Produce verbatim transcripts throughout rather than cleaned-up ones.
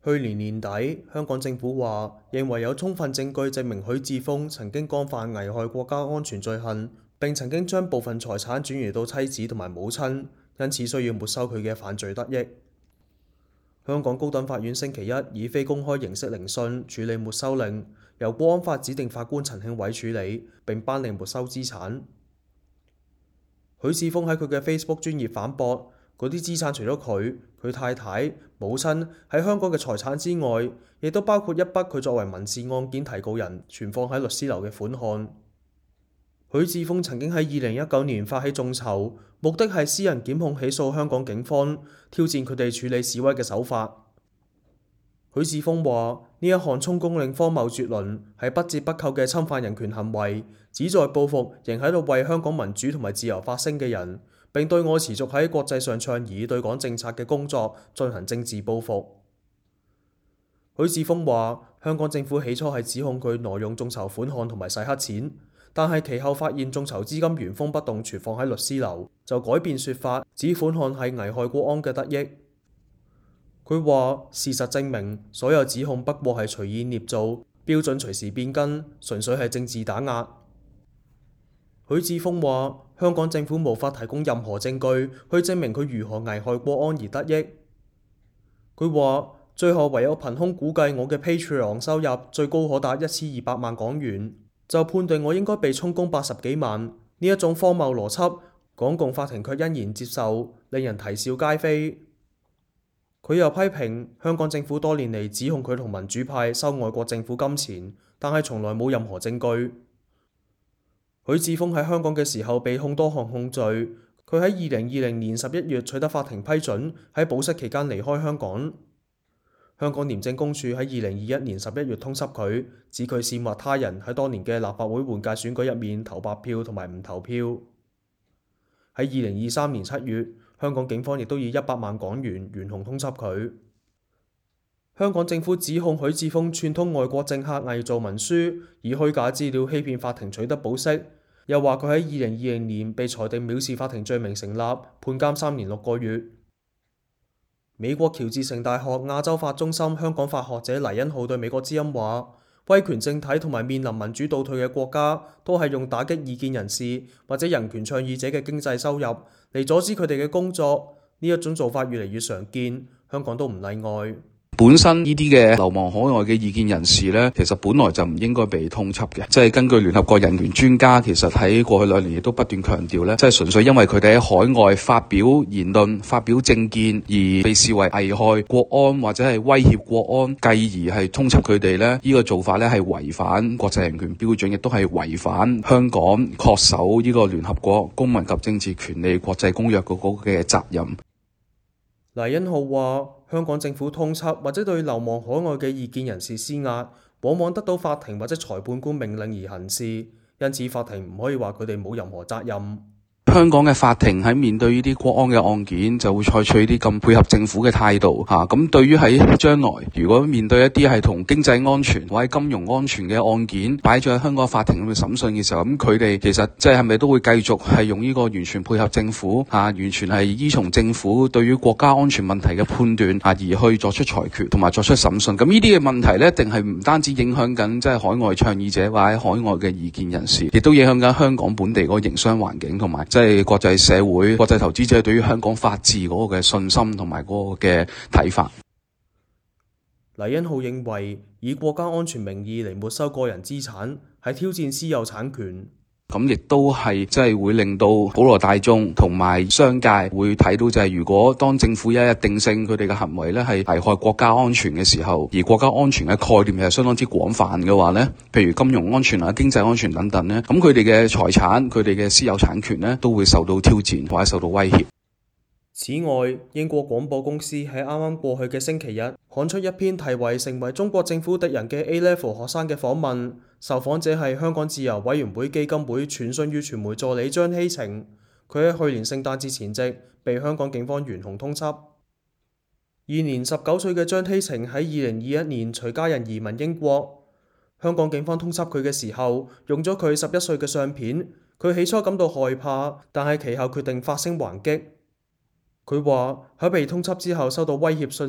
去年年底，香港政府話認為有充分證據證明許智峰曾經干犯危害國家安全罪行，並曾經將部分財產轉移到妻子同埋母親，因此需要沒收佢嘅犯罪得益。香港高等法院星期一以非公開形式聆訊處理沒收令，由國安法指定法官陳慶偉處理，並頒令沒收資產。許智峰喺佢嘅 Facebook 專頁反駁，嗰啲資產除咗佢、佢太太、母親喺香港嘅財產之外，亦都包括一筆佢作為民事案件提告人存放喺律師樓嘅款項。許智峰曾經喺二零一九年發起眾籌，目的係私人檢控起訴香港警方，挑戰佢哋處理示威嘅手法。許智峰話：呢一項充公令荒謬絕倫，係不折不扣嘅侵犯人權行為，旨在報復仍喺度為香港民主同埋自由發聲嘅人，並對我持續喺國際上倡議對港政策嘅工作進行政治報復。許智峰話：香港政府起初係指控佢挪用眾籌款項同埋洗黑錢，但係其後發現眾籌資金原封不動存放喺律師樓，就改變說法，指款項係危害國安嘅得益。佢話：事實證明，所有指控不過係隨意捏造，標準隨時變更，純粹係政治打壓。許智峰話：香港政府無法提供任何證據去證明佢如何危害國安而得益。佢話：最後唯有憑空估計我嘅 Patreon 收入最高可達一千二百萬港元，就判定我應該被充公八十幾萬。呢一種荒謬邏輯，港共法庭卻欣然接受，令人啼笑皆非。佢又批評香港政府多年嚟指控佢同民主派收外國政府金錢，但係從來冇任何證據。許智峰喺香港嘅時候被控多項控罪，佢喺二零二零年十一月取得法庭批准，喺保釋期間離開香港。香港廉政公署喺二零二一年十一月通緝佢，指佢煽惑他人喺當年嘅立法會換屆選舉入面投白票同埋唔投票。喺二零二三年七月，香港警方亦都以一百萬港元懸紅通緝佢。香港政府指控許智峰串通外國政客偽造文書，以虛假資料欺騙法庭取得保釋，又話佢喺二零二零年被裁定藐視法庭罪名成立，判監三年六個月。美國喬治城大學亞洲法中心香港法學者黎恩浩對美國之音話：威權政體同埋面臨民主倒退嘅國家，都係用打擊異見人士或者人權倡議者嘅經濟收入嚟阻止佢哋嘅工作。呢一種做法越嚟越常見，香港都唔例外。 本身呢啲嘅流亡海外嘅異見人士呢，其實本來就唔應該被通緝嘅。即係根據聯合國人權專家，其實喺過去兩年亦都不斷強調呢，即係純粹因為佢哋喺海外發表言論、發表政見而被視為危害國安或者係威脅國安，繼而係通緝佢哋呢。呢個做法呢係違反國際人權標準，亦都係違反香港恪守呢個聯合國公民及政治權利國際公約嗰個嘅責任。 黎恩浩話：香港政府通緝或者對流亡海外嘅異見人士施壓，往往得到法庭或者裁判官命令而行事，因此法庭唔可以話佢哋冇任何責任。 香港嘅法庭喺面對呢啲國安嘅案件，就會採取啲咁配合政府嘅態度嚇。咁、啊、對於喺將來，如果面對一啲係同經濟安全或者金融安全嘅案件擺咗喺香港法庭咁去審訊嘅時候，咁佢哋其實即係係咪都會繼續係用呢個完全配合政府嚇、啊，完全係依從政府對於國家安全問題嘅判斷嚇、啊、而去作出裁決同埋作出審訊。咁呢啲嘅問題呢，一定係唔單止影響緊即係海外倡議者或者海外嘅異見人士，亦都影響緊香港本地嗰個營商環境同埋。即係國際社會、國際投資者對於香港法治嗰個嘅信心同埋嗰個嘅睇法。 黎恩浩認為，以國家安全名義嚟沒收個人資產，係挑戰私有產權。 咁亦都係即係會令到普羅大眾同埋商界會睇到，就係如果當政府一日定性佢哋嘅行為咧係危害國家安全嘅時候，而國家安全嘅概念係相當之廣泛嘅話咧，譬如金融安全啊、經濟安全等等咧，咁佢哋嘅財產、佢哋嘅私有產權咧都會受到挑戰或者受到威脅。 此外，英國廣播公司喺啱啱過去嘅星期日刊出一篇題為《成為中國政府敵人嘅 A Level 學生》嘅訪問，受訪者係香港自由委員會基金會傳訊與傳媒助理張希晴。佢喺去年聖誕節前夕被香港警方懸紅通緝。現年十九歲嘅張希晴喺二零二一年隨家人移民英國，香港警方通緝佢嘅時候用咗佢十一歲嘅相片。佢起初感到害怕，但係其後決定發聲還擊。佢話喺被通緝之後收到威脅信息，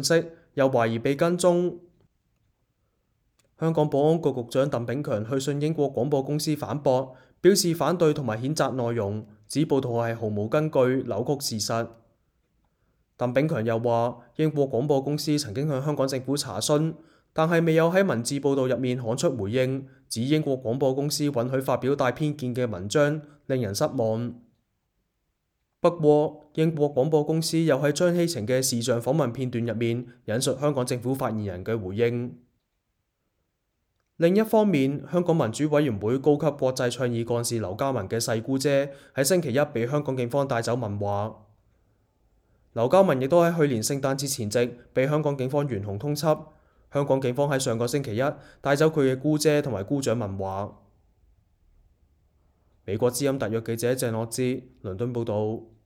又懷疑被跟蹤。香港保安局局長鄧炳強去信英國廣播公司反駁，表示反對同埋譴責內容，指報道係毫無根據、扭曲事實。鄧炳強又話，英國廣播公司曾經向香港政府查詢，但係未有喺文字報導入面刊出回應，指英國廣播公司允許發表帶偏見嘅文章，令人失望。不過，英國廣播公司又喺張希晴嘅視像訪問片段入面引述香港政府發言人嘅回應。另一方面，香港民主委員會高級國際倡議幹事劉嘉文嘅細姑姐喺星期一被香港警方帶走問話。劉嘉文亦都喺去年聖誕節前夕被香港警方懸紅通緝。香港警方喺上個星期一帶走佢嘅姑姐同埋姑丈問話。美國之音特約記者鄭樂之倫敦報導。